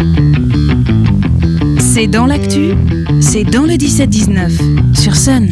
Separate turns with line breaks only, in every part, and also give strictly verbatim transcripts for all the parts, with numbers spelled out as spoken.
C'est dans l'actu, c'est dans le dix-sept dix-neuf, sur Sun.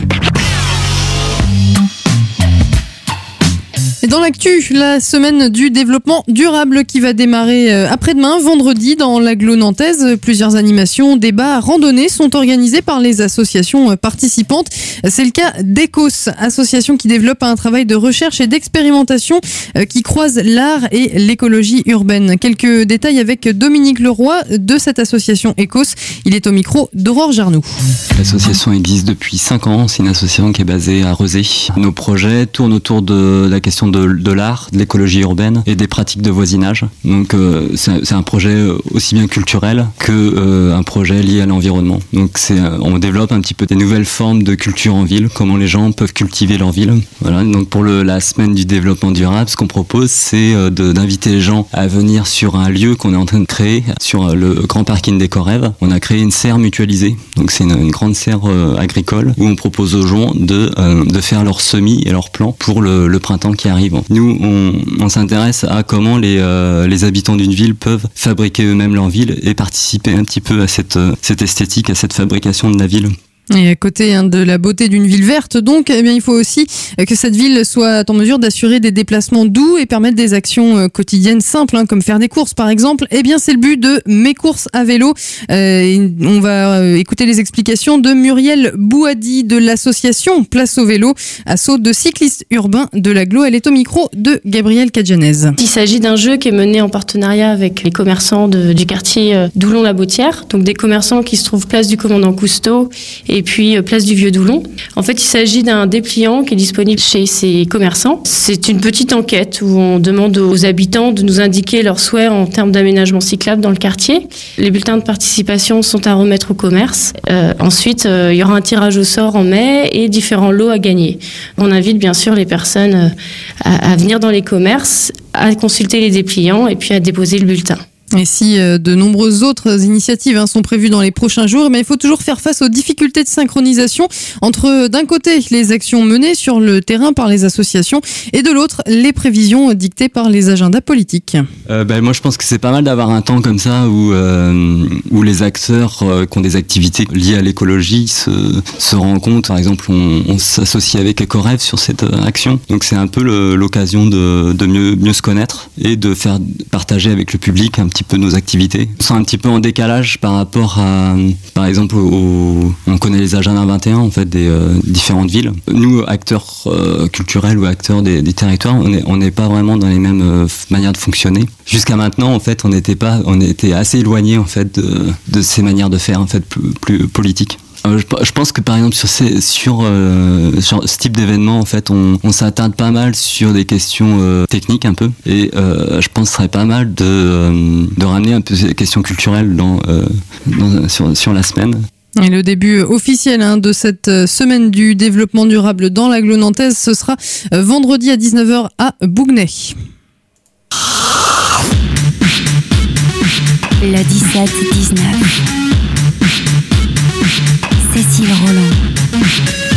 Et dans l'actu, la semaine du développement durable qui va démarrer après-demain, vendredi, dans l'agglo nantaise. Plusieurs animations, débats, randonnées sont organisées par les associations participantes. C'est le cas d'Ecos, association qui développe un travail de recherche et d'expérimentation qui croise l'art et l'écologie urbaine. Quelques détails avec Dominique Leroy de cette association Ecos. Il est au micro d'Aurore Jarnoux.
L'association existe depuis cinq ans. C'est une association qui est basée à Rezé. Nos projets tournent autour de la question de De, de l'art, de l'écologie urbaine et des pratiques de voisinage. Donc euh, c'est, c'est un projet aussi bien culturel que euh, un projet lié à l'environnement. Donc c'est, euh, on développe un petit peu des nouvelles formes de culture en ville, comment les gens peuvent cultiver leur ville. Voilà. Donc pour le, la semaine du développement durable, ce qu'on propose, c'est euh, de, d'inviter les gens à venir sur un lieu qu'on est en train de créer, sur euh, le grand parking des Corrèves. On a créé une serre mutualisée. Donc c'est une, une grande serre euh, agricole où on propose aux gens de, euh, de faire leurs semis et leurs plants pour le, le printemps qui arrive. Nous, on, on s'intéresse à comment les, euh, les habitants d'une ville peuvent fabriquer eux-mêmes leur ville et participer un petit peu à cette, cette esthétique, à cette fabrication de la ville.
Et à côté hein, de la beauté d'une ville verte, donc, eh bien, il faut aussi que cette ville soit en mesure d'assurer des déplacements doux et permettre des actions quotidiennes simples, hein, comme faire des courses par exemple. Eh bien, c'est le but de Mes courses à vélo. Euh, on va écouter les explications de Muriel Bouhadi de l'association Place au vélo, asso de cyclistes urbains de l'agglo. Elle est au micro de Gabrielle Cadjanez.
Il s'agit d'un jeu qui est mené en partenariat avec les commerçants de, du quartier Doulon-la-Bautière, donc des commerçants qui se trouvent place du Commandant Cousteau et puis place du Vieux-Doulon. En fait, il s'agit d'un dépliant qui est disponible chez ces commerçants. C'est une petite enquête où on demande aux habitants de nous indiquer leurs souhaits en termes d'aménagement cyclable dans le quartier. Les bulletins de participation sont à remettre au commerce. Euh, ensuite, euh, il y aura un tirage au sort en mai et différents lots à gagner. On invite bien sûr les personnes à, à venir dans les commerces, à consulter les dépliants et puis à déposer le bulletin.
Et si euh, de nombreuses autres initiatives hein, sont prévues dans les prochains jours, mais il faut toujours faire face aux difficultés de synchronisation entre, d'un côté, les actions menées sur le terrain par les associations et de l'autre, les prévisions dictées par les agendas politiques.
Euh, ben, moi, je pense que c'est pas mal d'avoir un temps comme ça où, euh, où les acteurs euh, qui ont des activités liées à l'écologie se, se rencontrent. Par exemple, on, on s'associe avec Ecorève sur cette euh, action. Donc, c'est un peu le, l'occasion de, de mieux, mieux se connaître et de faire partager avec le public un petit peu nos activités. On sent un petit peu en décalage par rapport à, par exemple, au, on connaît les agendas vingt et un en fait des euh, différentes villes. Nous, acteurs euh, culturels ou acteurs des, des territoires, on n'est on n'est pas vraiment dans les mêmes euh, manières de fonctionner. Jusqu'à maintenant, en fait, on n'était pas, on était assez éloigné en fait de, de ces manières de faire en fait plus, plus politiques. Euh, je, je pense que par exemple sur, ces, sur, euh, sur ce type d'événement en fait on, on s'attarde pas mal sur des questions euh, techniques un peu et euh, je pense que ce serait pas mal de, euh, de ramener un peu ces questions culturelles dans, euh, dans, sur, sur la semaine.
Et le début officiel hein, de cette semaine du développement durable dans l'agglo nantaise, ce sera vendredi à dix-neuf heures à Bougnay.
Le dix-sept dix-neuf. Cécile Roland.